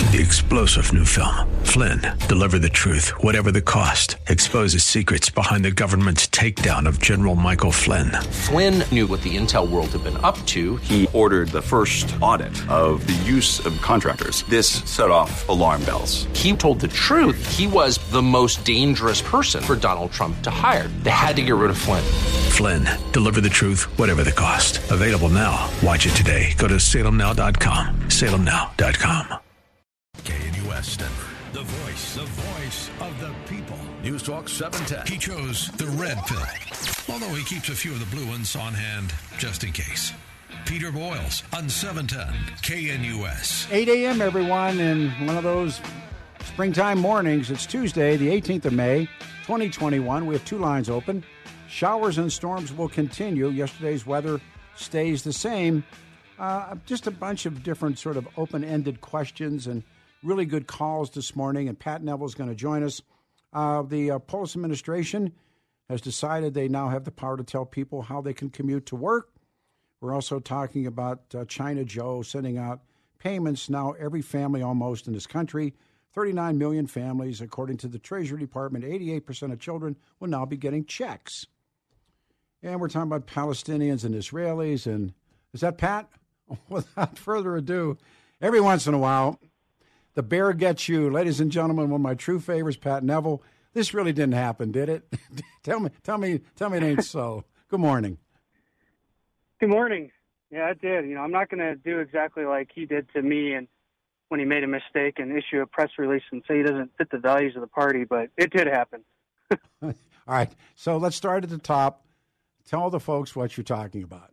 The explosive new film, Flynn, deliver the truth, whatever the cost, exposes secrets behind the government's takedown of General Michael Flynn. Flynn knew what the intel world had been up to. He ordered the first audit of the use of contractors. This set off alarm bells. He told the truth. He was the most dangerous person for Donald Trump to hire. They had to get rid of Flynn. Flynn, deliver the truth, whatever the cost. Available now. Watch it today. Go to salemnow.com. salemnow.com. KNUS Denver, the voice of the people. News Talk 710. He chose the red pill, although he keeps a few of the blue ones on hand just in case. Peter Boyles on 710 KNUS. 8 a.m., everyone, in one of those springtime mornings. It's Tuesday, the 18th of May, 2021. We have two lines open. Showers and storms will continue. Yesterday's weather stays the same. Just a bunch of different sort of open-ended questions and really good calls this morning, and Pat Neville's going to join us. The Polis administration has decided they now have the power to tell people how they can commute to work. We're also talking about China Joe sending out payments. Now every family almost in this country, 39 million families, according to the Treasury Department, 88% of children will now be getting checks. And we're talking about Palestinians and Israelis. And is that Pat? Without further ado, every once in a while, the bear gets you. Ladies and gentlemen, one of my true favorites, Pat Neville. This really didn't happen, did it? Tell me it ain't so. Good morning. Good morning. Yeah, it did. I'm not going to do exactly like he did to me and when he made a mistake and issue a press release and say he doesn't fit the values of the party, but it did happen. All right. So let's start at the top. Tell the folks what you're talking about.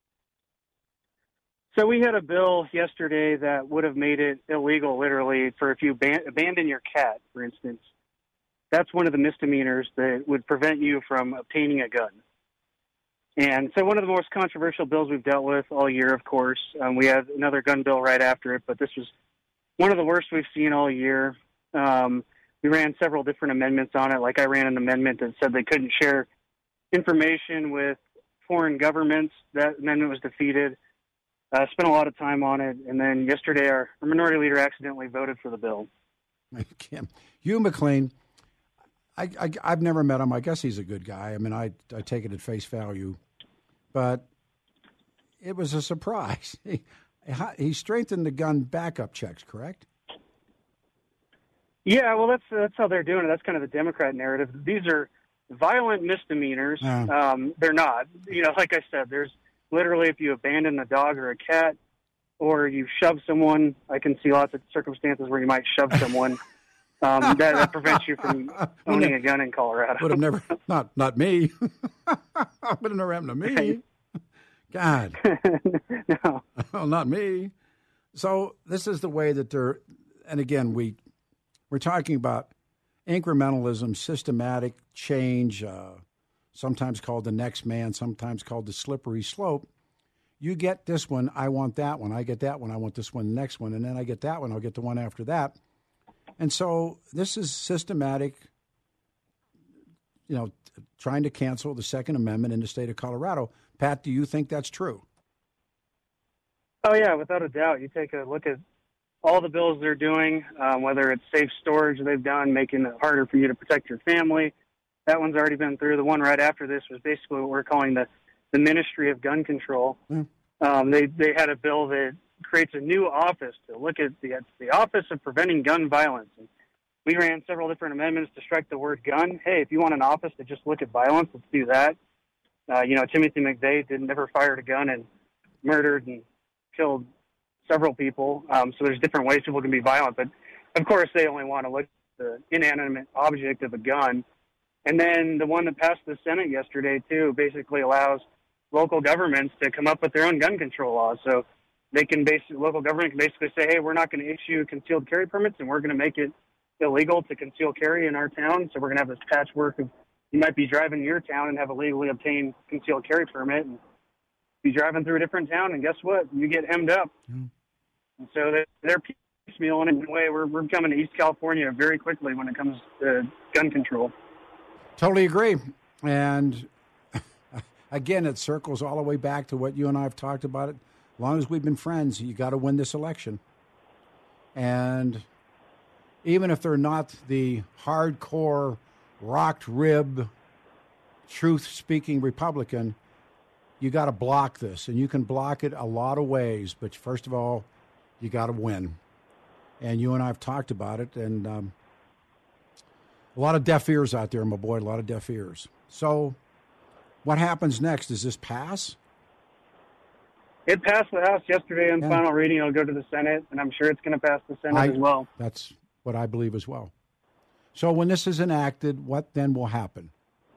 So we had a bill yesterday that would have made it illegal, literally, for if you abandon your cat, for instance. That's one of the misdemeanors that would prevent you from obtaining a gun. And so one of the most controversial bills we've dealt with all year, of course. We had another gun bill right after it, but this was one of the worst we've seen all year. We ran several different amendments on it. Like I ran an amendment that said they couldn't share information with foreign governments. That amendment was defeated. Spent a lot of time on it, and then yesterday our minority leader accidentally voted for the bill. Hugh McLean, I've never met him. I guess he's a good guy. I mean, I take it at face value, but it was a surprise. He strengthened the gun backup checks, correct? Yeah, well, that's how they're doing it. That's kind of the Democrat narrative. These are violent misdemeanors. They're not. Like I said, there's literally, if you abandon a dog or a cat, or you shove someone, I can see lots of circumstances where you might shove someone. That prevents you from owning a gun in Colorado. Would have never, not me. Would have never happened to me. God. No. Well, not me. So this is the way that they're, and again, we're talking about incrementalism, systematic change, sometimes called the next man, sometimes called the slippery slope. You get this one, I want that one. I get that one, I want this one, the next one. And then I get that one, I'll get the one after that. And so this is systematic, trying to cancel the Second Amendment in the state of Colorado. Pat, do you think that's true? Oh, yeah, without a doubt. You take a look at all the bills they're doing, whether it's safe storage they've done, making it harder for you to protect your family. That one's already been through. The one right after this was basically what we're calling the Ministry of Gun Control. They had a bill that creates a new office to look at the Office of Preventing Gun Violence. And we ran several different amendments to strike the word gun. Hey, if you want an office to just look at violence, let's do that. Timothy McVeigh never fired a gun and murdered and killed several people. So there's different ways people can be violent. But, of course, they only want to look at the inanimate object of a gun. And then the one that passed the Senate yesterday, too, basically allows local governments to come up with their own gun control laws. So local government can basically say, hey, we're not going to issue concealed carry permits, and we're going to make it illegal to conceal carry in our town. So we're going to have this patchwork of you might be driving in your town and have a legally obtained concealed carry permit, and be driving through a different town, and guess what? You get hemmed up. And so they're piecemeal in a way. We're coming to East California very quickly when it comes to gun control. Totally agree. And again, it circles all the way back to what you and I have talked about. As long as we've been friends, you got to win this election. And even if they're not the hardcore, rocked rib, truth-speaking Republican, you got to block this. And you can block it a lot of ways. But first of all, you got to win. And you and I have talked about it. And a lot of deaf ears out there, my boy, a lot of deaf ears. So what happens next? Does this pass? It passed the House yesterday on final reading. It'll go to the Senate, and I'm sure it's going to pass the Senate as well. That's what I believe as well. So when this is enacted, what then will happen?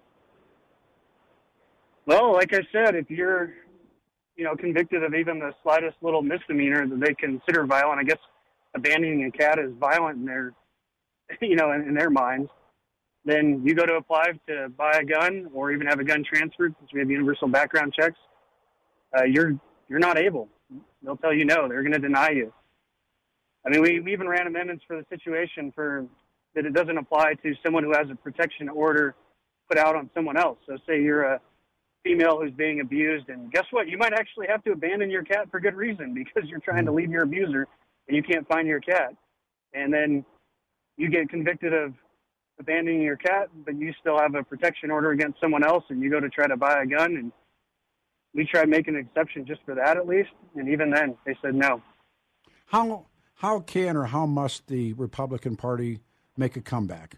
Well, like I said, if you're, convicted of even the slightest little misdemeanor that they consider violent, I guess abandoning a cat is violent in their, in their minds, then you go to apply to buy a gun or even have a gun transferred, since we have universal background checks. You're not able. They'll tell you no. They're going to deny you. I mean, we even ran amendments for the situation that it doesn't apply to someone who has a protection order put out on someone else. So say you're a female who's being abused, and guess what? You might actually have to abandon your cat for good reason because you're trying to leave your abuser and you can't find your cat. And then you get convicted of abandoning your cat, but you still have a protection order against someone else, and you go to try to buy a gun, and we tried making an exception just for that at least, and even then they said no. How can or how must the Republican Party make a comeback?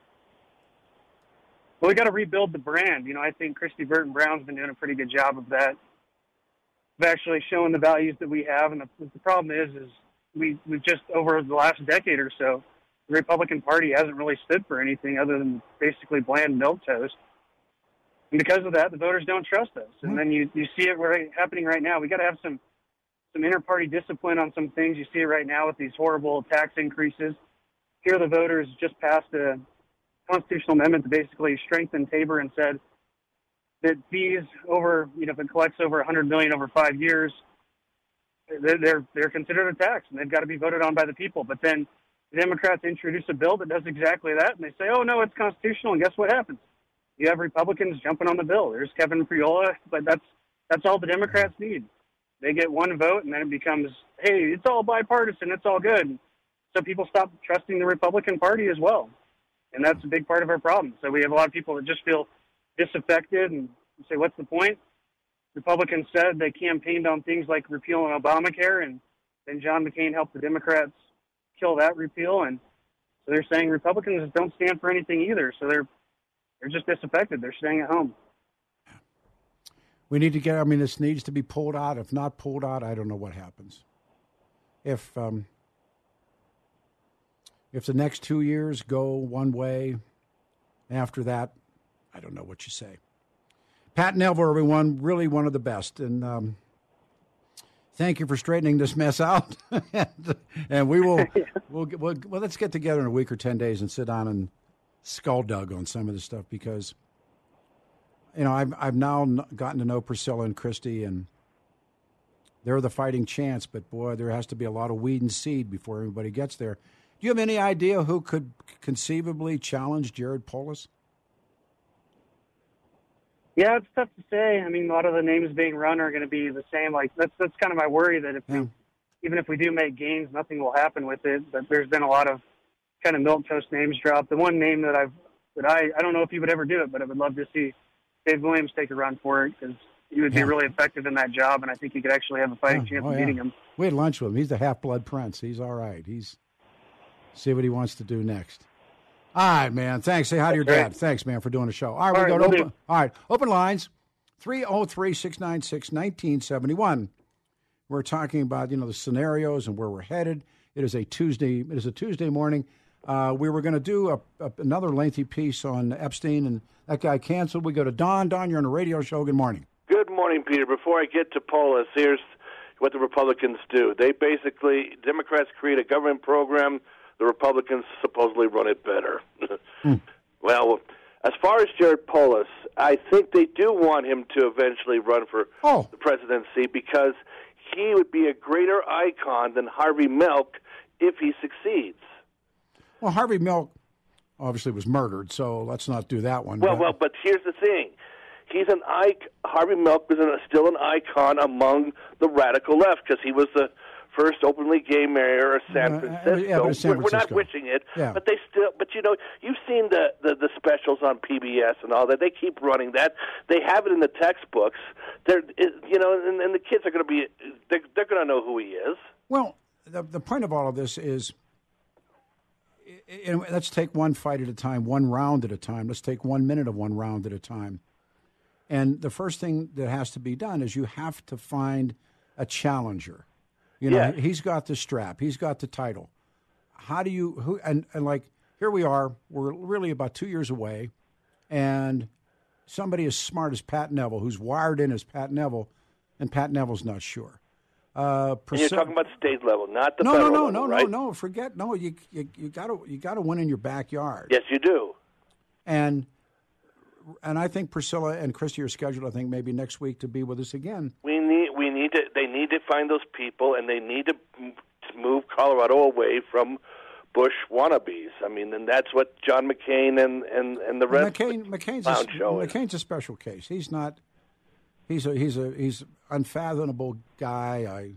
Well, we got to rebuild the brand. I think Christy Burton Brown's been doing a pretty good job of that, of actually showing the values that we have. And the problem is we've just, over the last decade or so, the Republican Party hasn't really stood for anything other than basically bland milquetoast. And because of that, the voters don't trust us. And then you see it happening right now. We got to have some inter-party discipline on some things. You see it right now with these horrible tax increases. Here the voters just passed a constitutional amendment to basically strengthen Tabor and said that fees over, if it collects over $100 million over 5 years, they're considered a tax, and they've got to be voted on by the people. But then the Democrats introduce a bill that does exactly that, and they say, oh, no, it's constitutional, and guess what happens? You have Republicans jumping on the bill. There's Kevin Priola, but that's all the Democrats need. They get one vote, and then it becomes, hey, it's all bipartisan, it's all good. So people stop trusting the Republican Party as well, and that's a big part of our problem. So we have a lot of people that just feel disaffected and say, what's the point? Republicans said they campaigned on things like repealing Obamacare, and then John McCain helped the Democrats kill that repeal, and so they're saying Republicans don't stand for anything either. So they're just disaffected. They're staying at home. We need to this needs to be pulled out. If not pulled out, I don't know what happens. If the next 2 years go one way, after that, I don't know what you say. Pat Nelver, everyone, really one of the best. And thank you for straightening this mess out. and we will, we'll let's get together in a week or 10 days and sit down and skulldug on some of this stuff because, I've now gotten to know Priscilla and Christy, and they're the fighting chance. But, boy, there has to be a lot of weed and seed before everybody gets there. Do you have any idea who could conceivably challenge Jared Polis? Yeah, it's tough to say. A lot of the names being run are going to be the same. Like that's kind of my worry that even if we do make gains, nothing will happen with it. But there's been a lot of kind of milquetoast names dropped. The one name that I don't know if he would ever do it, but I would love to see Dave Williams take a run for it because he would be really effective in that job, and I think he could actually have a fighting chance of beating him. We had lunch with him. He's the half-blood prince. He's all right. See what he wants to do next. All right, man. Thanks. Say hi to your dad. Thanks, man, for doing the show. All right, open lines, 303-696-1971. We're talking about, the scenarios and where we're headed. It is a Tuesday morning. We were going to do another lengthy piece on Epstein, and that guy canceled. We go to Don. Don, you're on a radio show. Good morning. Good morning, Peter. Before I get to Polis, here's what the Republicans do. Democrats create a government program. The Republicans supposedly run it better. Well, as far as Jared Polis, I think they do want him to eventually run for the presidency because he would be a greater icon than Harvey Milk if he succeeds. Well, Harvey Milk obviously was murdered, so let's not do that one. Well, but here's the thing. Harvey Milk is still an icon among the radical left because he was the first openly gay mayor of San Francisco. Yeah, but San We're not Francisco. wishing it, Yeah. but you've seen the specials on PBS and all that. They keep running that. They have it in the textbooks. And the kids are going to be. They're going to know who he is. Well, the point of all of this is, let's take one fight at a time, one round at a time. Let's take 1 minute of one round at a time. And the first thing that has to be done is you have to find a challenger. He's got the strap. He's got the title. How do you here we are. We're really about 2 years away, and somebody as smart as Pat Neville, who's wired in as Pat Neville, and Pat Neville's not sure. And you're talking about state level, not the federal level, right? No. Forget no. You got to win in your backyard. Yes, you do. And I think Priscilla and Christy are scheduled, I think, maybe next week to be with us again. They need to find those people, and they need to move Colorado away from Bush wannabes. I mean, and that's what John McCain and the rest McCain's a special case. He's not. He's unfathomable guy.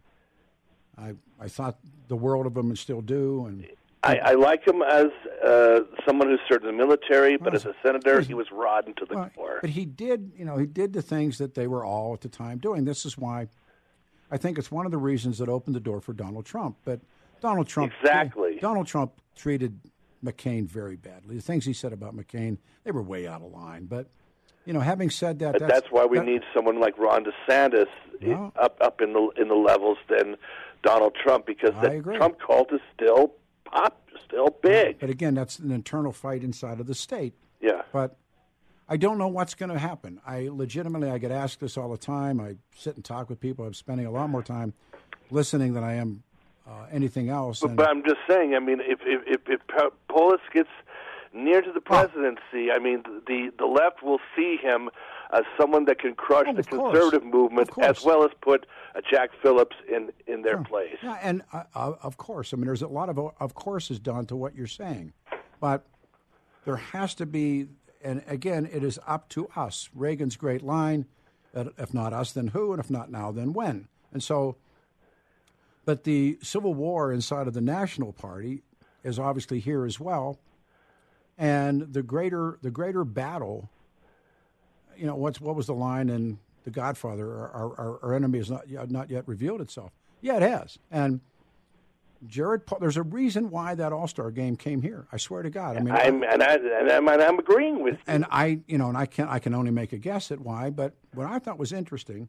I thought the world of him and still do. And I like him as someone who served in the military, but as a senator, he was rotten to the core. But he did the things that they were all at the time doing. This is why I think it's one of the reasons that opened the door for Donald Trump. But Donald Trump treated McCain very badly. The things he said about McCain, they were way out of line. But having said that, that's why we need someone like Ron DeSantis up in the levels than Donald Trump, because the Trump cult is still big. But again, that's an internal fight inside of the state. Yeah. But I don't know what's going to happen. I get asked this all the time. I sit and talk with people. I'm spending a lot more time listening than I am anything else. But I'm just saying. I mean, if Polis gets near to the presidency, I mean, the left will see him as someone that can crush the conservative movement, as well as put a Jack Phillips in their place. Yeah, and of course. I mean, there's a lot of courses done to what you're saying. But there has to be, and again, it is up to us. Reagan's great line, if not us, then who? And if not now, then when? And so, but the civil war inside of the National Party is obviously here as well. And the greater battle, what was the line in The Godfather? Our enemy has not yet revealed itself. Yeah, it has. And Jared Paul, there's a reason why that All-Star game came here. I swear to God. I mean, I'm agreeing with you. And I can only make a guess at why. But what I thought was interesting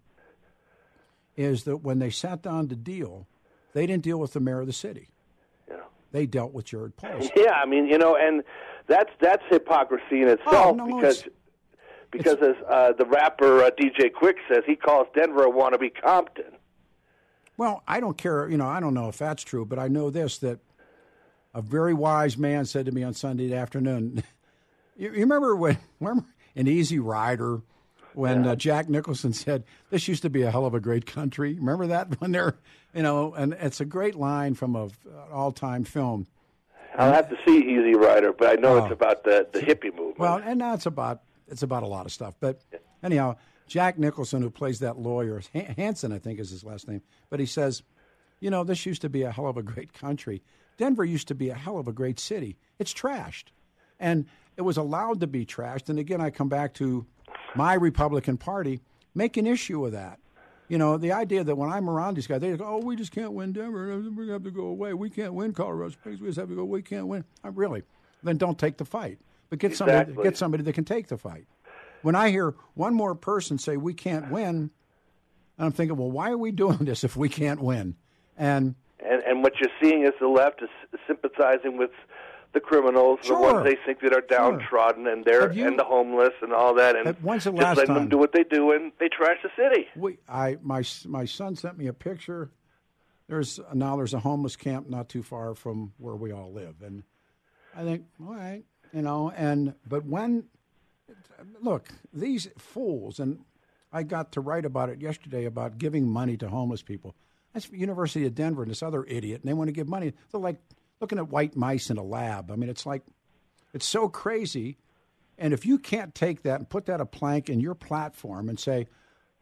is that when they sat down to deal, they didn't deal with the mayor of the city. Yeah. They dealt with Jared Paul. Yeah, I mean, and that's hypocrisy in itself, because as the rapper DJ Quick says, he calls Denver a wannabe Compton. Well, I don't care. I don't know if that's true, but I know this, that a very wise man said to me on Sunday afternoon, you remember in Easy Rider when Jack Nicholson said, this used to be a hell of a great country? Remember that? When they're, and it's a great line from an all-time film. I'll have to see Easy Rider, but I know it's about the hippie movement. Well, and now it's about a lot of stuff. But anyhow, Jack Nicholson, who plays that lawyer, Hanson, I think is his last name, but he says, this used to be a hell of a great country. Denver used to be a hell of a great city. It's trashed. And it was allowed to be trashed. And again, I come back to my Republican Party, make an issue of that. The idea that when I'm around these guys, they go, we just can't win Denver. We have to go away. We can't win Colorado Springs. We just have to go, we can't win. Really? Then don't take the fight. But get somebody that can take the fight. When I hear one more person say we can't win, I'm thinking, well, why are we doing this if we can't win? And what you're seeing is the left is sympathizing with the criminals, the ones they think that are downtrodden, and the homeless and all that, and when's the just last letting time them do what they do, and they trash the city. My son sent me a picture. There's a homeless camp not too far from where we all live, and I think, all right, but when look, these fools, and I got to write about it yesterday about giving money to homeless people. That's University of Denver and this other idiot, and they want to give money. They're like looking at white mice in a lab. I mean, it's so crazy. And if you can't take that and put that a plank in your platform and say,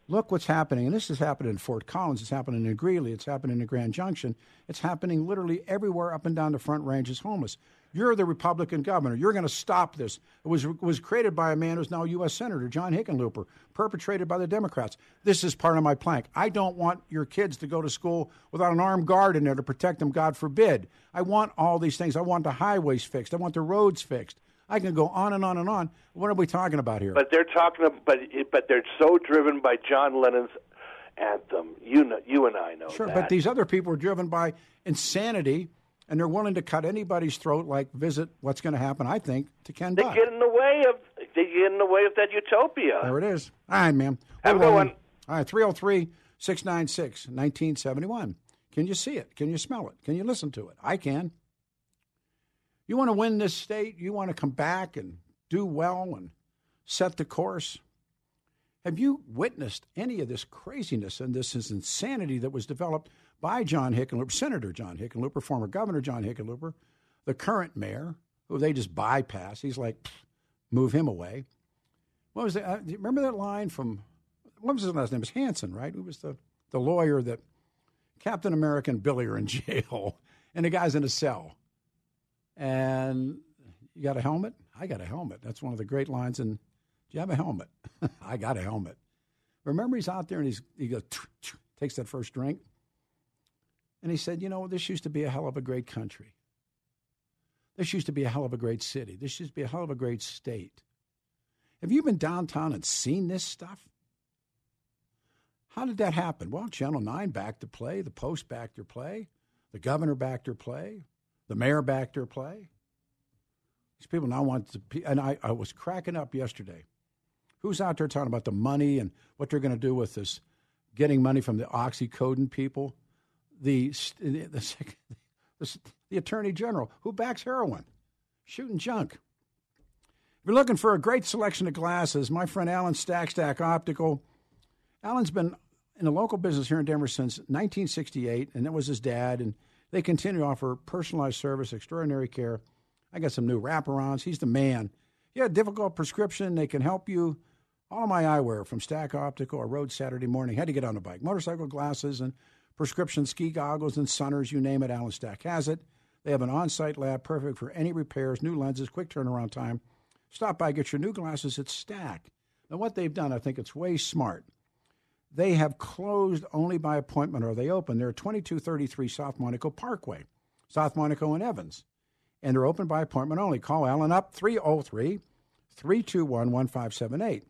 Look what's happening. And this has happened in Fort Collins. It's happening in Greeley. It's happening in Grand Junction. It's happening literally everywhere up and down the Front Range is homeless. You're the Republican governor. You're going to stop this. It was created by a man who's now U.S. Senator, John Hickenlooper, perpetrated by the Democrats. This is part of my plank. I don't want your kids to go to school without an armed guard in there to protect them, God forbid. I want all these things. I want the highways fixed. I want the roads fixed. I can go on and on and on. What are we talking about here? But they're talking about, but they're so driven by John Lennon's anthem. You and I know sure, that. But these other people are driven by insanity, and they're willing to cut anybody's throat. Like visit what's going to happen, I think, to Ken Buck. They get in the way of that utopia. There it is. All right, ma'am. Have a good one. All right, 303-696-1971. Can you see it? Can you smell it? Can you listen to it? I can. You want to win this state? You want to come back and do well and set the course? Have you witnessed any of this craziness and this insanity that was developed by John Hickenlooper, Senator John Hickenlooper, former Governor John Hickenlooper, the current mayor, who they just bypass? He's like, move him away. What was that? Remember that line from, what was his last name? It was Hanson, right? Who was the lawyer that Captain America and Billy are in jail, and the guy's in a cell. And you got a helmet? I got a helmet. That's one of the great lines. And do you have a helmet? I got a helmet. Remember, he's out there and he goes, takes that first drink. And he said, this used to be a hell of a great country. This used to be a hell of a great city. This used to be a hell of a great state. Have you been downtown and seen this stuff? How did that happen? Well, Channel 9 backed their play. The Post backed their play. The governor backed their play. The mayor backed their play. These people now want to, and I was cracking up yesterday. Who's out there talking about the money and what they're going to do with this, getting money from the oxycodone people? The attorney general who backs heroin, shooting junk. If you're looking for a great selection of glasses, my friend Alan Stack Optical. Alan's been in the local business here in Denver since 1968, and that was his dad, and they continue to offer personalized service, extraordinary care. I got some new wraparounds. He's the man. You had a difficult prescription, they can help you. All of my eyewear from Stack Optical or Road Saturday morning. Had to get on a bike. Motorcycle glasses and prescription ski goggles and sunners, you name it, Alan Stack has it. They have an on-site lab perfect for any repairs, new lenses, quick turnaround time. Stop by, get your new glasses at Stack. Now, what they've done, I think it's way smart. They have closed only by appointment, or they open. They're 2233 South Monaco Parkway, South Monaco and Evans. And they're open by appointment only. Call Alan up, 303-321-1578.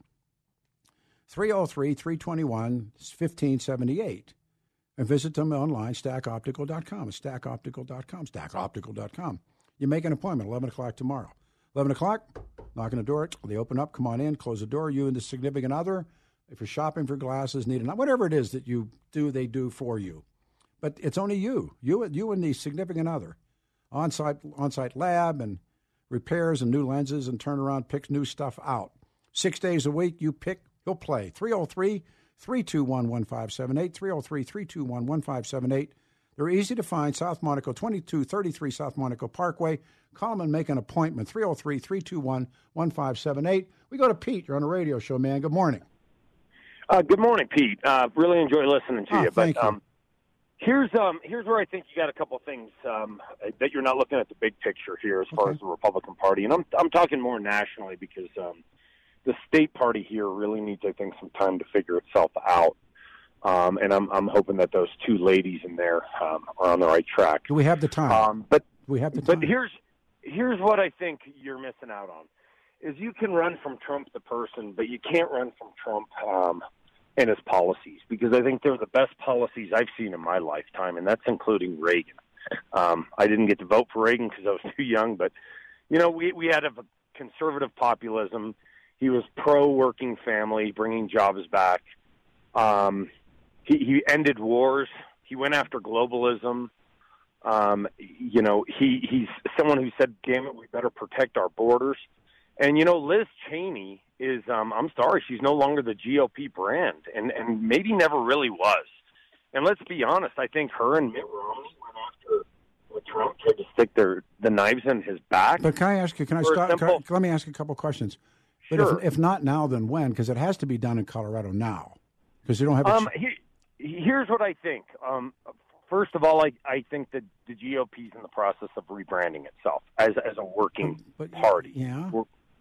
303-321-1578. And visit them online, stackoptical.com. It's stackoptical.com, stackoptical.com. You make an appointment, 11 o'clock tomorrow. 11 o'clock, knock on the door. They open up, come on in, close the door. You and the significant other. If you're shopping for glasses, whatever it is that you do, they do for you. But it's only you and the significant other. On-site lab and repairs and new lenses and turnaround, picks new stuff out. 6 days a week, you pick, you'll play. 303-321-1578, 303-321-1578. They're easy to find, South Monaco, 2233 South Monaco Parkway. Call them and make an appointment, 303-321-1578. We go to Pete. You're on a radio show, man. Good morning. Good morning, Pete. Really enjoy listening to you. Thank you. Here's where I think you got a couple of things that you're not looking at the big picture here as far as the Republican Party, and I'm talking more nationally because the state party here really needs, I think, some time to figure itself out. And I'm hoping that those two ladies in there are on the right track. Do we have the time? But we have the time. But here's what I think you're missing out on: is you can run from Trump the person, but you can't run from Trump and his policies, because I think they're the best policies I've seen in my lifetime, and that's including Reagan. I didn't get to vote for Reagan because I was too young, but, we had a conservative populism. He was pro-working family, bringing jobs back. He ended wars. He went after globalism. He's someone who said, damn it, we better protect our borders. And, Liz Cheney is, I'm sorry, she's no longer the GOP brand, and maybe never really was. And let's be honest, I think her and Mitt Romney went after what Trump tried to stick the knives in his back. But let me ask you a couple questions. But Sure. if not now, then when? Because it has to be done in Colorado now. Because they don't have Here's what I think. First of all, I think that the GOP is in the process of rebranding itself as a working party. Yeah.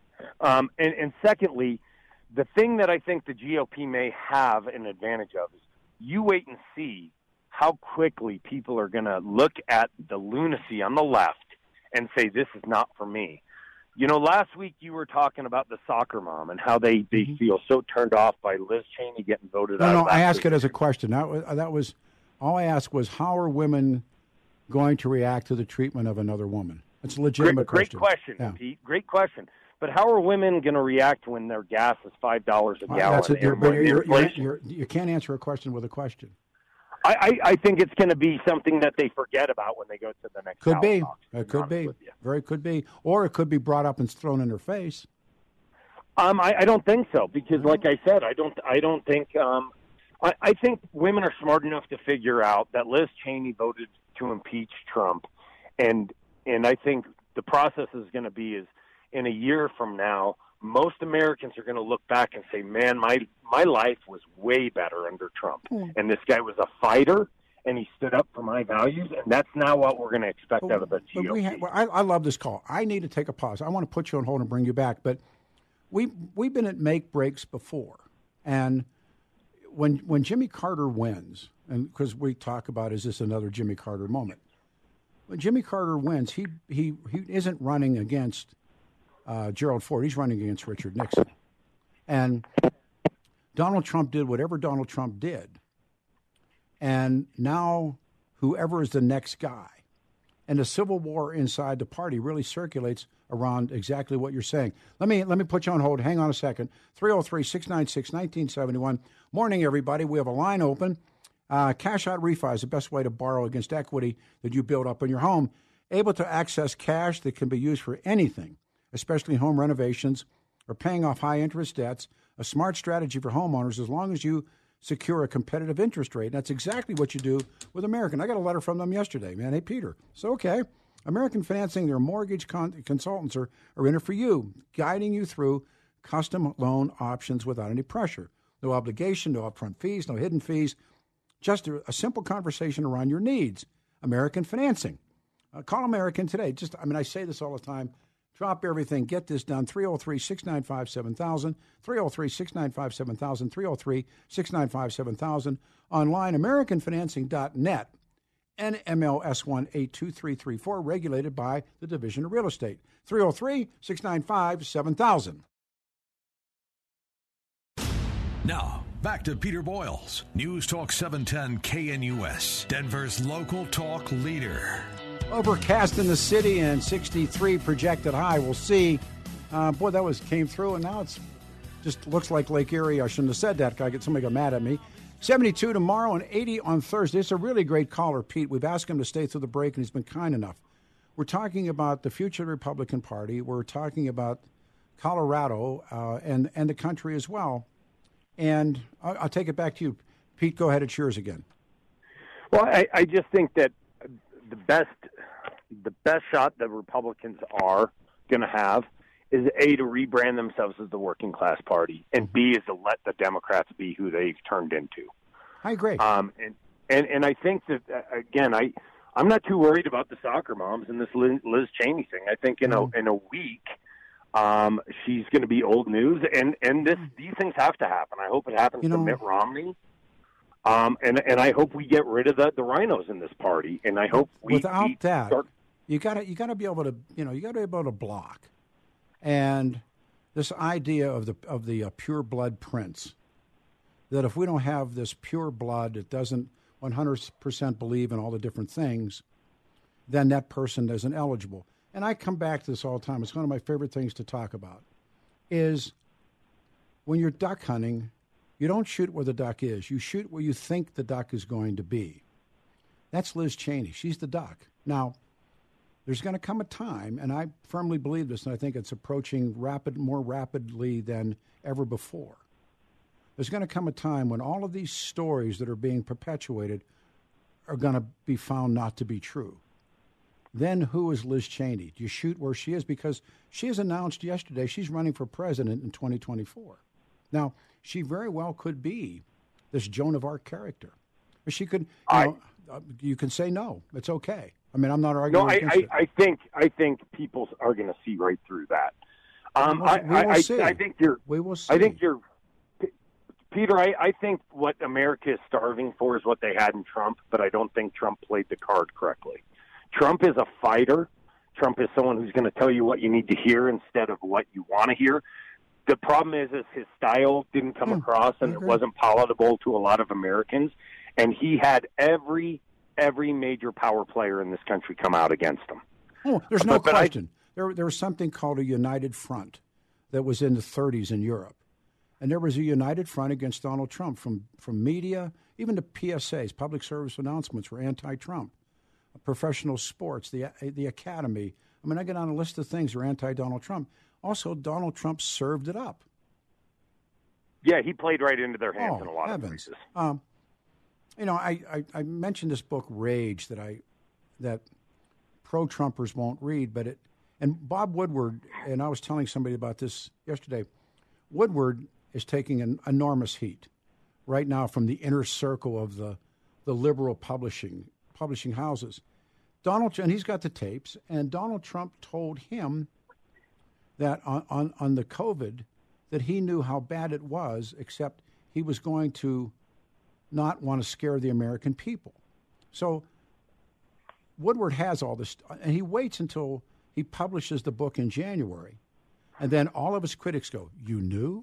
And secondly, the thing that I think the GOP may have an advantage of is you wait and see how quickly people are going to look at the lunacy on the left and say, this is not for me. You know, last week you were talking about the soccer mom and how they feel so turned off by Liz Cheney getting voted out. No, I asked it as a question. That was all I asked was, how are women going to react to the treatment of another woman? It's a legitimate question. Great question, yeah. Pete. Great question. But how are women going to react when their gas is $5 a gallon? You can't answer a question with a question. I think it's going to be something that they forget about when they go to the next. Could be. Box, it could be. Very could be. Or it could be brought up and thrown in her face. I don't think so, because, like I said, I don't think. I think women are smart enough to figure out that Liz Cheney voted to impeach Trump, and I think the process is going to be is in a year from now, most Americans are going to look back and say, man, my life was way better under Trump. And this guy was a fighter, and he stood up for my values, and that's now what we're going to expect out of the GOP. I love this call. I need to take a pause. I want to put you on hold and bring you back, but we've been at make breaks before. And when Jimmy Carter wins, and because we talk about, is this another Jimmy Carter moment? When Jimmy Carter wins, he isn't running against Gerald Ford. He's running against Richard Nixon. And Donald Trump did whatever Donald Trump did. And now whoever is the next guy. And the civil war inside the party really circulates around exactly what you're saying. Let me put you on hold. Hang on a second. 303-696-1971. Morning, everybody. We have a line open. Cash out refi is the best way to borrow against equity that you build up in your home. Able to access cash that can be used for anything, especially home renovations or paying off high-interest debts, a smart strategy for homeowners as long as you secure a competitive interest rate. And that's exactly what you do with American. I got a letter from them yesterday, man. Hey, Peter. So, okay. American Financing, their mortgage consultants are in it for you, guiding you through custom loan options without any pressure. No obligation, no upfront fees, no hidden fees. Just a simple conversation around your needs. American Financing. Call American today. I say this all the time. Drop everything. Get this done. 303-695-7000. 303-695-7000. 303-695-7000. Online, AmericanFinancing.net. NMLS1-82334. Regulated by the Division of Real Estate. 303-695-7000. Now, back to Peter Boyles. News Talk 710 KNUS, Denver's local talk leader. Overcast in the city and 63 projected high. We'll see. That came through, and now it's just looks like Lake Erie. I shouldn't have said that. Somebody got mad at me. 72 tomorrow and 80 on Thursday. It's a really great caller, Pete. We've asked him to stay through the break, and he's been kind enough. We're talking about the future of the Republican Party. We're talking about Colorado and the country as well. And I'll take it back to you. Pete, go ahead. It's yours again. Well, I just think that the best shot that Republicans are going to have is A, to rebrand themselves as the working class party, and B, is to let the Democrats be who they've turned into. I agree. And I think that, again, I'm not too worried about the soccer moms and this Liz Cheney thing. I think in a week, she's going to be old news, and these things have to happen. I hope it happens to Mitt Romney. And I hope we get rid of the rhinos in this party. And I hope you gotta be able to block. And this idea of the pure blood prince, that if we don't have this pure blood that doesn't 100% believe in all the different things, then that person isn't eligible. And I come back to this all the time. It's one of my favorite things to talk about, is when you're duck hunting, you don't shoot where the duck is. You shoot where you think the duck is going to be. That's Liz Cheney. She's the duck. Now, there's going to come a time, and I firmly believe this, and I think it's approaching more rapidly than ever before. There's going to come a time when all of these stories that are being perpetuated are going to be found not to be true. Then who is Liz Cheney? Do you shoot where she is? Because she has announced yesterday she's running for president in 2024. Now, she very well could be this Joan of Arc character. She could, you can say no. It's okay. I mean, I'm not arguing. No, against it. I think people are going to see right through that. We will see. I think you're. We will see. I think you're, Peter. I think what America is starving for is what they had in Trump, but I don't think Trump played the card correctly. Trump is a fighter. Trump is someone who's going to tell you what you need to hear instead of what you want to hear. The problem is his style didn't come across, and it wasn't palatable to a lot of Americans. And he had every major power player in this country come out against him. Oh, there's no question. There was something called a united front that was in the 30s in Europe. And there was a united front against Donald Trump from media, even the PSAs, public service announcements were anti-Trump. Professional sports, the academy. I mean, I get on a list of things that are anti-Donald Trump. Also, Donald Trump served it up. Yeah, he played right into their hands in a lot of cases. You know, I mentioned this book, Rage, that pro-Trumpers won't read, and Bob Woodward, and I was telling somebody about this yesterday, Woodward is taking an enormous heat right now from the inner circle of the liberal publishing houses. And he's got the tapes, and Donald Trump told him that on the COVID that he knew how bad it was, except he was going to not want to scare the American people. So Woodward has all this, and he waits until he publishes the book in January, and then all of his critics go, "You knew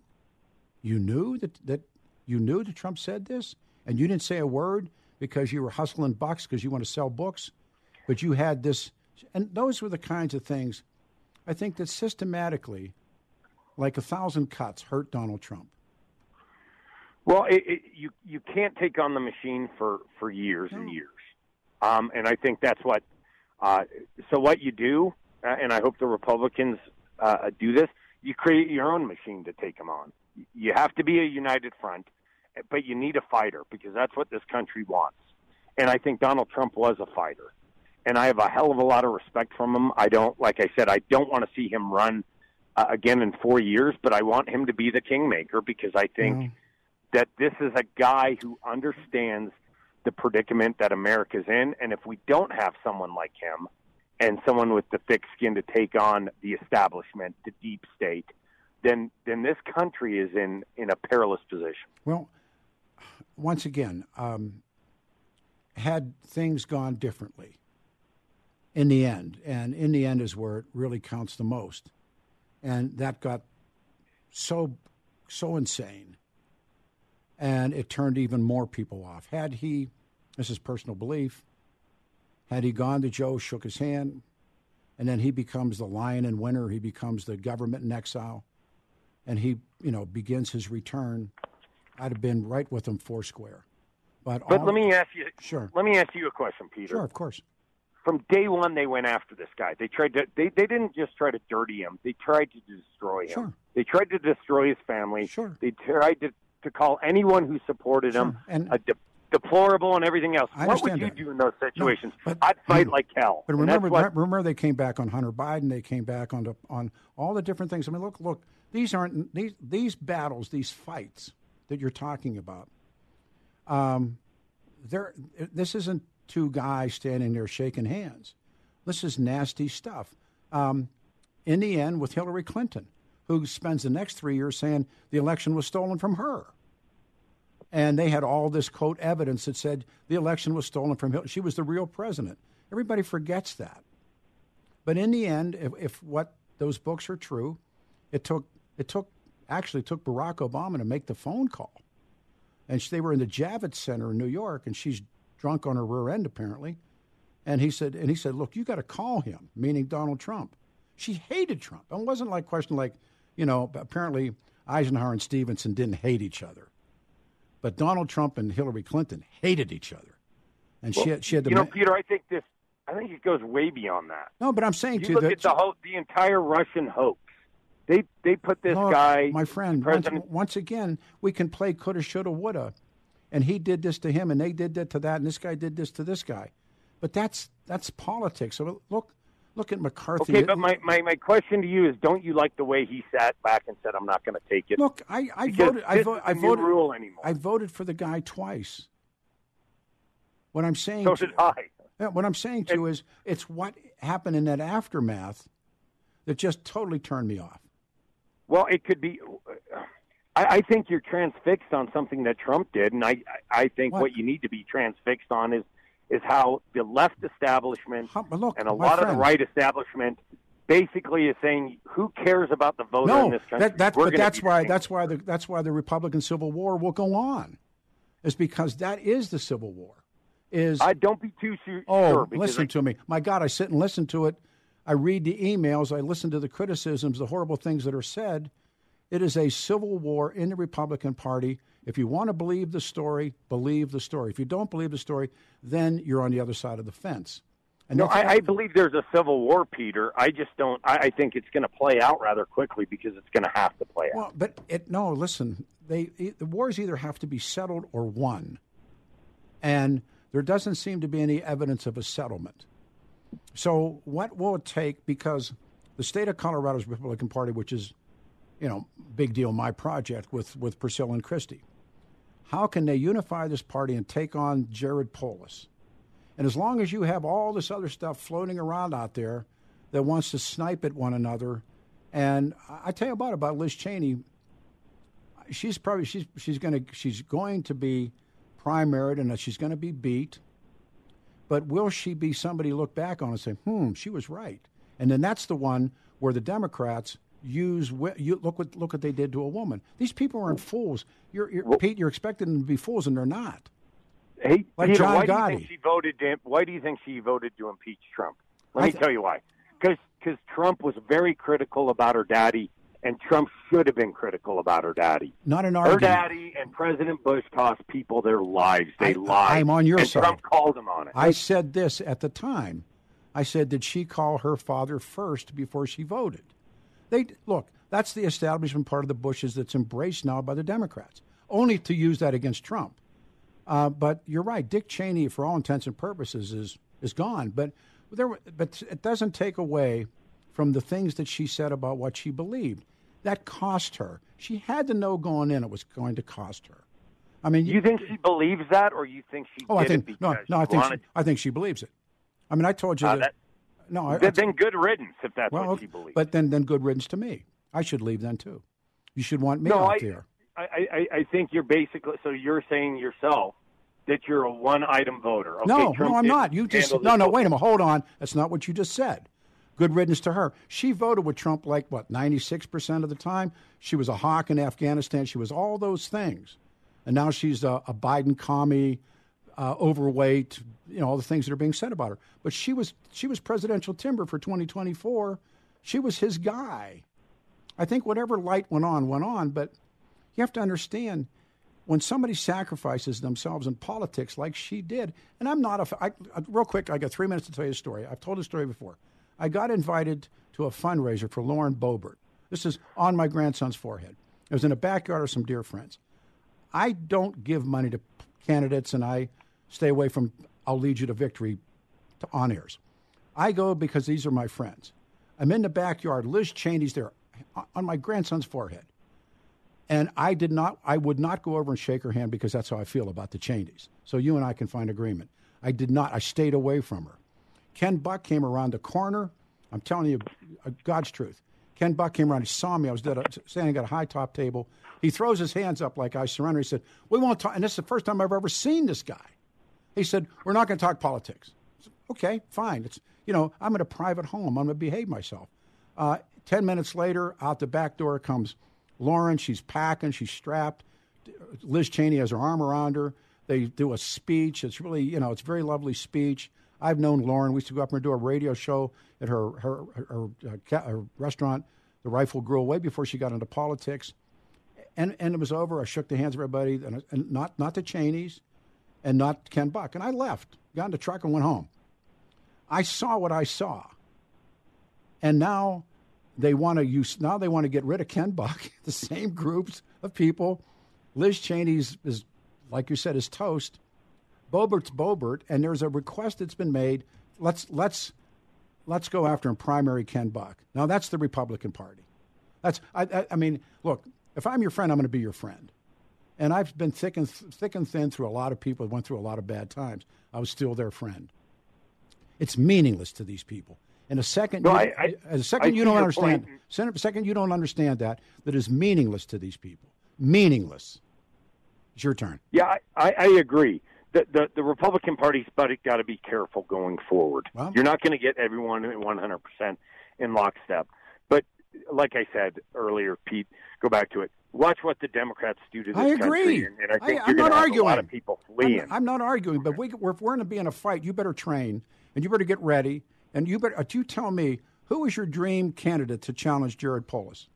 that Trump said this, and you didn't say a word because you were hustling bucks because you want to sell books, but you had this." And those were the kinds of things I think that systematically, like 1,000 cuts, hurt Donald Trump. Well, you can't take on the machine for years and years. And I think that's what so what you do, and I hope the Republicans do this, you create your own machine to take them on. You have to be a united front, but you need a fighter because that's what this country wants. And I think Donald Trump was a fighter. And I have a hell of a lot of respect from him. Like I said, I don't want to see him run again in 4 years, but I want him to be the kingmaker because I think that this is a guy who understands the predicament that America's in. And if we don't have someone like him and someone with the thick skin to take on the establishment, the deep state, then this country is in a perilous position. Well, once again, had things gone differently in the end, and in the end is where it really counts the most, and that got so insane, and it turned even more people off. Had he, this is personal belief, had he gone to Joe, shook his hand, and then he becomes the lion in winter, he becomes the government in exile, and he, begins his return, I'd have been right with him foursquare. But let me ask you. Sure. Let me ask you a question, Peter. Sure, of course. From day one, they went after this guy. They tried to. They didn't just try to dirty him. They tried to destroy him. Sure. They tried to destroy his family. Sure. They tried to call anyone who supported him and deplorable and everything else. I What would understand you do in those situations? No, but, I'd fight like hell. But remember, they came back on Hunter Biden. They came back on all the different things. I mean, look. These aren't these battles, these fights that you're talking about. This isn't two guys standing there shaking hands. This is nasty stuff. In the end, with Hillary Clinton, who spends the next 3 years saying the election was stolen from her. And they had all this, quote, evidence that said the election was stolen from Hillary. She was the real president. Everybody forgets that. But in the end, if what those books are true, it took Barack Obama to make the phone call. And they were in the Javits Center in New York, and she's drunk on her rear end, apparently. And he said, look, you got to call him, meaning Donald Trump. She hated Trump. It wasn't like question like, apparently Eisenhower and Stevenson didn't hate each other. But Donald Trump and Hillary Clinton hated each other. And she had to Peter, I think it goes way beyond that. No, but I'm saying you look at the entire Russian hoax. They put this guy, my friend. Once again, we can play coulda, shoulda, woulda, and he did this to him, and they did that to that, and this guy did this to this guy. But that's politics. So look Look at McCarthy. Okay, but my question to you is, don't you like the way he sat back and said, "I'm not going to take it"? Look, I voted. I voted. Rule anymore. I voted for the guy twice. What I'm saying. So did I. What I'm saying to you is, it's what happened in that aftermath that just totally turned me off. Well, it could be. I think you're transfixed on something that Trump did, and I think what you need to be transfixed on is how the left establishment and a lot of the right establishment basically is saying, "Who cares about the voter in this country?" That's why the Republican Civil War will go on, is because that is the Civil War. Don't be too sure. Oh, listen to me, my God! I sit and listen to it. I read the emails. I listen to the criticisms, the horrible things that are said. It is a civil war in the Republican Party. If you want to believe the story, believe the story. If you don't believe the story, then you're on the other side of the fence. And no, I believe there's a civil war, Peter. I just don't. I think it's going to play out rather quickly because it's going to have to play out. Well, but listen. The wars either have to be settled or won, and there doesn't seem to be any evidence of a settlement. So what will it take? Because the state of Colorado's Republican Party, which is, big deal, my project with Priscilla and Christie. How can they unify this party and take on Jared Polis? And as long as you have all this other stuff floating around out there that wants to snipe at one another, and I tell you about Liz Cheney, she's going to be primaried and she's going to be beat. But will she be somebody look back on and say, she was right? And then that's the one where the Democrats look what they did to a woman. These people aren't fools. Pete, you're expecting them to be fools, and they're not. Hey, like Peter, John why Gotti. Do you think she voted to impeach Trump? Let me tell you why. Because Trump was very critical about her daddy, and Trump should have been critical about her daddy. Not an argument. Her daddy and President Bush cost people their lives. They lied. I'm on your side. Trump called them on it. I said this at the time. I said, did she call her father first before she voted? Look, that's the establishment part of the Bushes that's embraced now by the Democrats, only to use that against Trump. But you're right. Dick Cheney, for all intents and purposes, is gone. But it doesn't take away from the things that she said about what she believed. That cost her. She had to know going in it was going to cost her. I mean, you think she believes that, or you think she? I think she believes it. I mean, I told you that. Then good riddance if that's what she believes. But then good riddance to me. I should leave then too. You should want me out there. I think you're basically, so you're saying yourself that you're a one-item voter. Okay, no, I'm not. You just wait a minute. Hold on. That's not what you just said. Good riddance to her. She voted with Trump 96% of the time. She was a hawk in Afghanistan. She was all those things, and now she's a Biden commie, overweight. All the things that are being said about her. But she was presidential timber for 2024. She was his guy. I think whatever light went on. But you have to understand, when somebody sacrifices themselves in politics like she did, and I'm not real quick, I got 3 minutes to tell you a story. I've told a story before. I got invited to a fundraiser for Lauren Boebert. This is on my grandson's forehead. It was in a backyard of some dear friends. I don't give money to candidates, and I stay away from I'll lead you to victory on airs. I go because these are my friends. I'm in the backyard. Liz Cheney's there on my grandson's forehead. And I would not go over and shake her hand because that's how I feel about the Cheneys. So you and I can find agreement. I did not. I stayed away from her. Ken Buck came around the corner. I'm telling you, God's truth. Ken Buck came around. He saw me. I was standing at a high top table. He throws his hands up like I surrender. He said, "We won't talk." And this is the first time I've ever seen this guy. He said, "We're not going to talk politics." I said, okay, fine. I'm at a private home. I'm going to behave myself. 10 minutes later, out the back door comes Lauren. She's packing. She's strapped. Liz Cheney has her arm around her. They do a speech. It's really, it's a very lovely speech. I've known Lauren. We used to go up and do a radio show at her restaurant, the Rifle Grill, way before she got into politics. And it was over. I shook the hands of everybody, and not the Cheneys, and not Ken Buck. And I left, got in the truck, and went home. I saw what I saw, and now they want to get rid of Ken Buck. The same groups of people. Liz Cheney's is, like you said, is toast. Boebert's Boebert, and there's a request that's been made. Let's let's go after him, primary Ken Buck. Now, that's the Republican Party. I mean, look, if I'm your friend, I'm going to be your friend. And I've been thick and thin through a lot of people that went through a lot of bad times. I was still their friend. It's meaningless to these people. And a second you don't understand that is meaningless to these people. Meaningless. It's your turn. Yeah, I agree. The Republican Party's got to be careful going forward. Well, you're not going to get everyone 100% in lockstep. But like I said earlier, Pete, go back to it. Watch what the Democrats do to this country. I agree. And I think you're going to have a lot of people fleeing. I'm not arguing, but if we're going to be in a fight, you better train, and you better get ready, and you tell me, who is your dream candidate to challenge Jared Polis?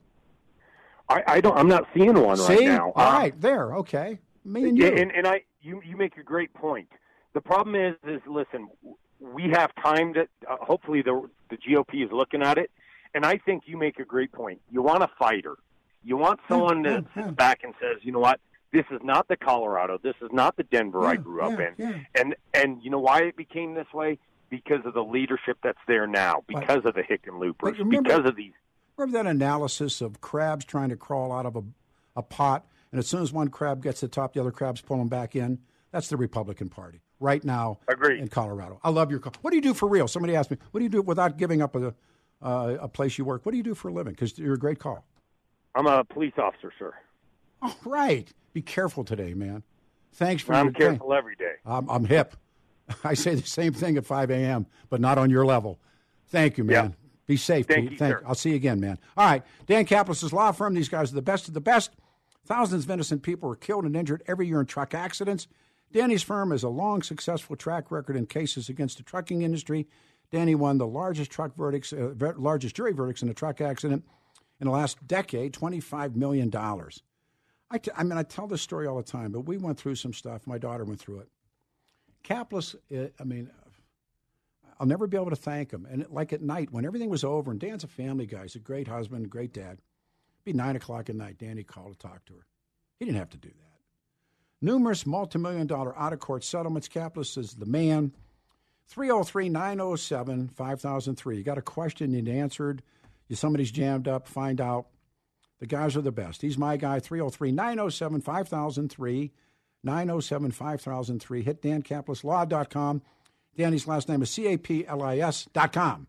I'm not seeing one right now. All right, there, okay. Me and you. And you make a great point. The problem is listen, we have time to hopefully the GOP is looking at it, and I think you make a great point. You want a fighter. You want someone that sits back and says, you know what, this is not the Colorado, this is not the Denver I grew up in. Yeah. And you know why it became this way? Because of the leadership that's there now, because of the Hickenloopers, because of these. Remember that analysis of crabs trying to crawl out of a pot, and as soon as one crab gets to the top, the other crabs pull them back in? That's the Republican Party right now in Colorado. I love your – what do you do for real? Somebody asked me, what do you do without giving up a place you work? What do you do for a living? Because you're a great call. I'm a police officer, sir. Oh, right. Be careful today, man. Thanks for I'm careful every day. I'm hip. I say the same thing at 5 a.m., but not on your level. Thank you, man. Yeah. Be safe, Pete. Thank you. I'll see you again, man. All right. Dan Caplis' law firm. These guys are the best of the best. Thousands of innocent people are killed and injured every year in truck accidents. Danny's firm has a long, successful track record in cases against the trucking industry. Danny won the largest largest jury verdicts in a truck accident in the last decade, $25 million. I tell this story all the time, but we went through some stuff. My daughter went through it. Caplis, I'll never be able to thank him. And like at night, when everything was over, and Dan's a family guy, he's a great husband, great dad. It'd be 9 o'clock at night, Danny called to talk to her. He didn't have to do that. Numerous multi-million-dollar out-of-court settlements. Caplis is the man. 303-907-5003. You got a question, you answered. Somebody's jammed up, find out. The guys are the best. He's my guy, 303-907-5003. 907-5003. Hit DanCaplisLaw.com. Danny's last name is CAPLIS.com.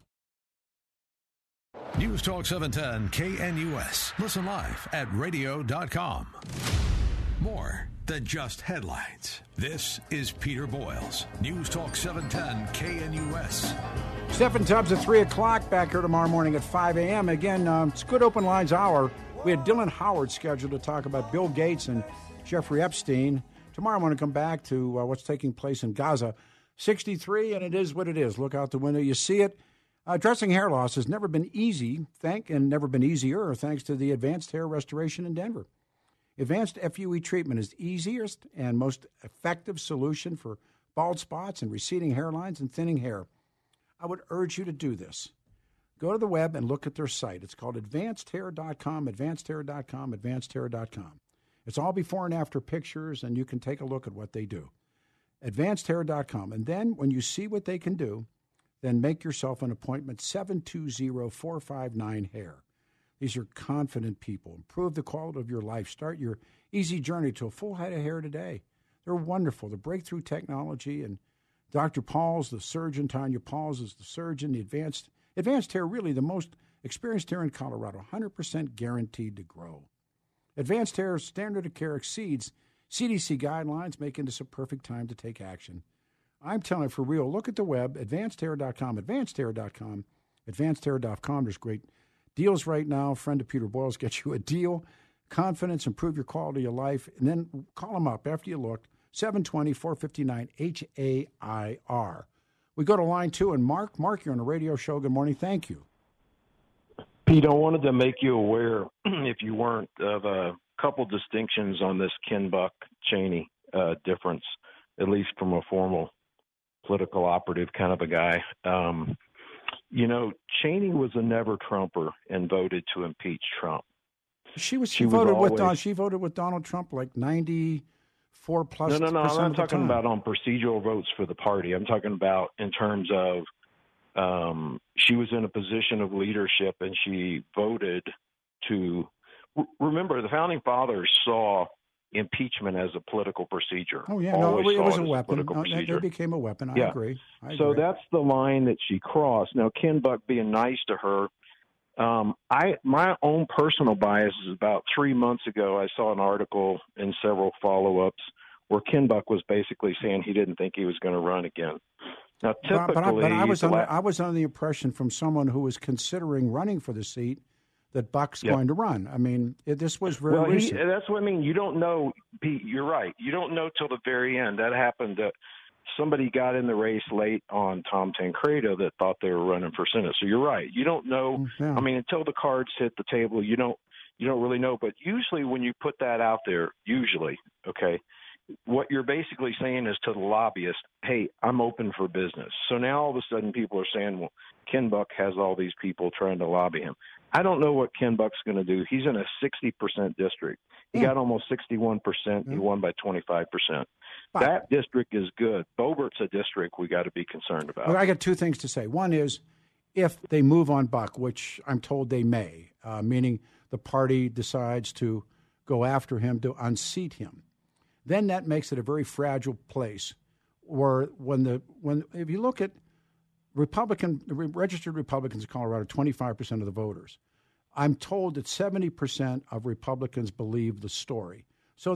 News Talk 710 KNUS. Listen live at radio.com. More than just headlines. This is Peter Boyles. News Talk 710 KNUS. Stephen Tubbs at 3 o'clock. Back here tomorrow morning at 5 a.m. Again, it's Good Open Lines Hour. We had Dylan Howard scheduled to talk about Bill Gates and Jeffrey Epstein. Tomorrow I want to come back to what's taking place in Gaza. 63, and it is what it is. Look out the window. You see it. Addressing hair loss has never been easy, and never been easier, thanks to the Advanced Hair Restoration in Denver. Advanced FUE treatment is the easiest and most effective solution for bald spots and receding hairlines and thinning hair. I would urge you to do this. Go to the web and look at their site. It's called advancedhair.com, advancedhair.com, advancedhair.com. It's all before and after pictures, and you can take a look at what they do. Advancedhair.com. And then when you see what they can do, then make yourself an appointment, 720-459-HAIR. These are confident people. Improve the quality of your life. Start your easy journey to a full head of hair today. They're wonderful. The breakthrough technology, and Dr. Pauls, the surgeon, Tanya Pauls is the surgeon. The Advanced Hair, really the most experienced hair in Colorado, 100% guaranteed to grow. Advanced Hair's standard of care exceeds CDC guidelines, making this a perfect time to take action. I'm telling you, for real, look at the web, advancedhair.com, advancedhair.com, advancedhair.com. There's great deals right now. A friend of Peter Boyles gets you a deal. Confidence, improve your quality of life. And then call them up after you looked, 720-459-HAIR. We go to line 2, and Mark, you're on a radio show. Good morning. Thank you. Pete, I wanted to make you aware, if you weren't, of a couple distinctions on this Ken Buck-Cheney difference, at least from a formal political operative kind of a guy. Cheney was a never-Trumper and voted to impeach Trump. She voted with Donald Trump like 94 plus. No. I'm not talking about on procedural votes for the party. I'm talking about in terms of She was in a position of leadership, and she voted to remember the founding fathers saw impeachment as a political procedure. Oh, yeah. No, it was a weapon. It became a weapon. I agree. So that's the line that she crossed. Now, Ken Buck being nice to her, my own personal bias is about 3 months ago, I saw an article and several follow-ups where Ken Buck was basically saying he didn't think he was going to run again. Now, typically, but I was under the impression from someone who was considering running for the seat that Buck's going to run. I mean, this was very recent. That's what I mean. You don't know, Pete. You're right. You don't know till the very end. That happened. Somebody got in the race late on Tom Tancredo that thought they were running for Senate. So you're right. You don't know. Yeah. I mean, until the cards hit the table, you don't really know. But usually, when you put that out there, what you're basically saying is to the lobbyist, hey, I'm open for business. So now all of a sudden people are saying, well, Ken Buck has all these people trying to lobby him. I don't know what Ken Buck's going to do. He's in a 60% district. He got almost 61%. He won by 25%. That district is good. Boebert's a district we got to be concerned about. Well, I got two things to say. One is if they move on Buck, which I'm told they may, meaning the party decides to go after him to unseat him, then that makes it a very fragile place where if you look at registered Republicans in Colorado, 25% of the voters. I'm told that 70% of Republicans believe the story. So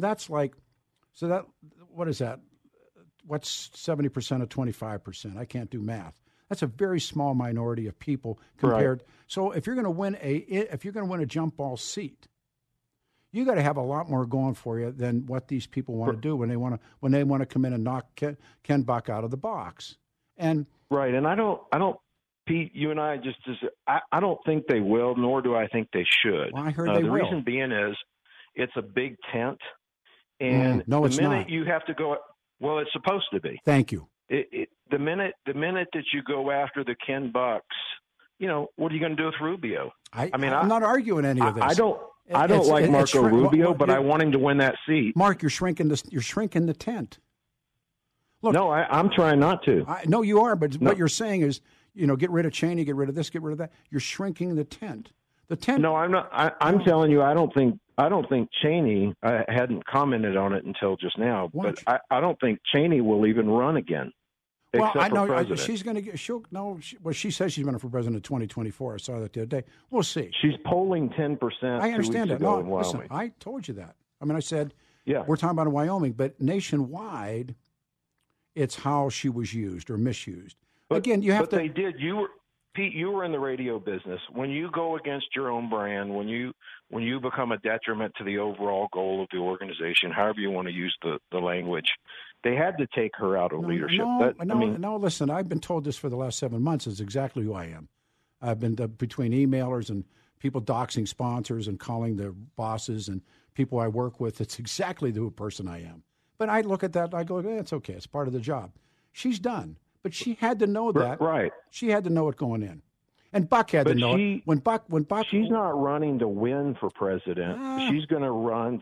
what is that? What's 70% of 25%? I can't do math. That's a very small minority of people compared. Right. So if you're going to win a jump ball seat, you got to have a lot more going for you than what these people want to do when they want to come in and knock Ken Buck out of the box. And right, and I don't, Pete. You and I I don't think they will, nor do I think they should. Well, I heard they will. The reason being is it's a big tent, and no, it's the minute not. You have to go. Well, it's supposed to be. Thank you. The minute that you go after the Ken Bucks, what are you going to do with Rubio? I'm not arguing any of this. I don't like Marco Rubio, but I want him to win that seat. Mark, you're shrinking the tent. Look, no, I'm trying not to. No, you are. But what you're saying is, get rid of Cheney, get rid of this, get rid of that. You're shrinking the tent. The tent. No, I'm not. I'm telling you, I don't think Cheney. I hadn't commented on it until just now, but I don't think Cheney will even run again. Well, I know she's going to get. She says she's running for president in 2024. I saw that the other day. We'll see. She's polling 10%. I understand that. No, listen, I told you that. I said, we're talking about in Wyoming, but nationwide, it's how she was used or misused. Again, you have to. But they did. Pete, you were in the radio business. When you go against your own brand, when you become a detriment to the overall goal of the organization, however you want to use the language, they had to take her out of leadership. No, listen, I've been told this for the last 7 months. It's exactly who I am. I've been between emailers and people doxing sponsors and calling their bosses and people I work with. It's exactly the person I am. But I look at that, I go, it's okay. It's part of the job. She's done. But she had to know that. Right. She had to know it going in. And Buck had to know it. When Buck, she's not running to win for president. She's going to run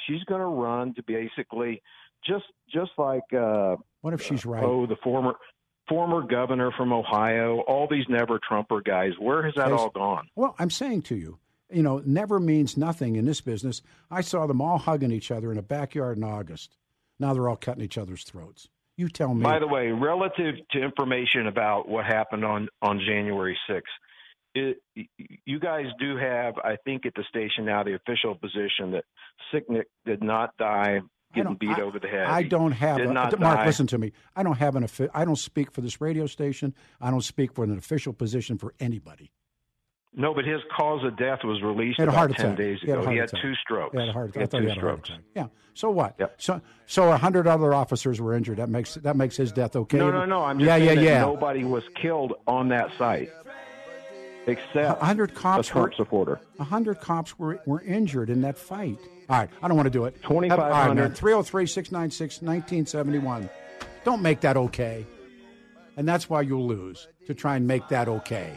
to basically just like what if she's right? The former governor from Ohio, all these never Trumper guys. Where has that all gone? Well, I'm saying to you, never means nothing in this business. I saw them all hugging each other in a backyard in August. Now they're all cutting each other's throats. You tell me. By the way, relative to information about what happened on January 6th, you guys do have, I think, at the station now, the official position that Sicknick did not die getting beat over the head. I don't have. Mark, listen to me. I don't have I don't speak for this radio station. I don't speak for an official position for anybody. No, but his cause of death was released about 10 days ago. He had 2 strokes. He had a heart attack. I thought he had a heart attack. Yeah. So what? Yep. So 100 other officers were injured. That makes his death okay. No. I'm just saying that nobody was killed on that site except 100 cops a Trump supporter. 100 cops were injured in that fight. All right, I don't want to do it. 2,500. 303-696-1971. Don't make that okay. And that's why you'll lose, to try and make that okay.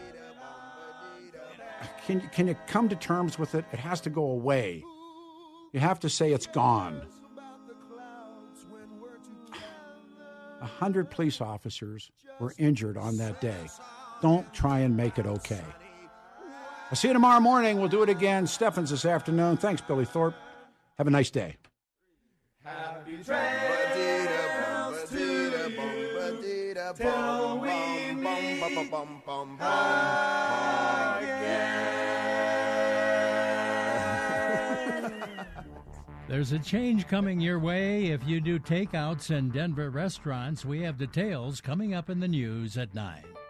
Can you come to terms with it? It has to go away. You have to say it's gone. 100 police officers were injured on that day. Don't try and make it okay. I'll see you tomorrow morning. We'll do it again. Stephens this afternoon. Thanks, Billy Thorpe. Have a nice day. Happy trails to you till we meet again. There's a change coming your way if you do takeouts in Denver restaurants. We have details coming up in the news at 9.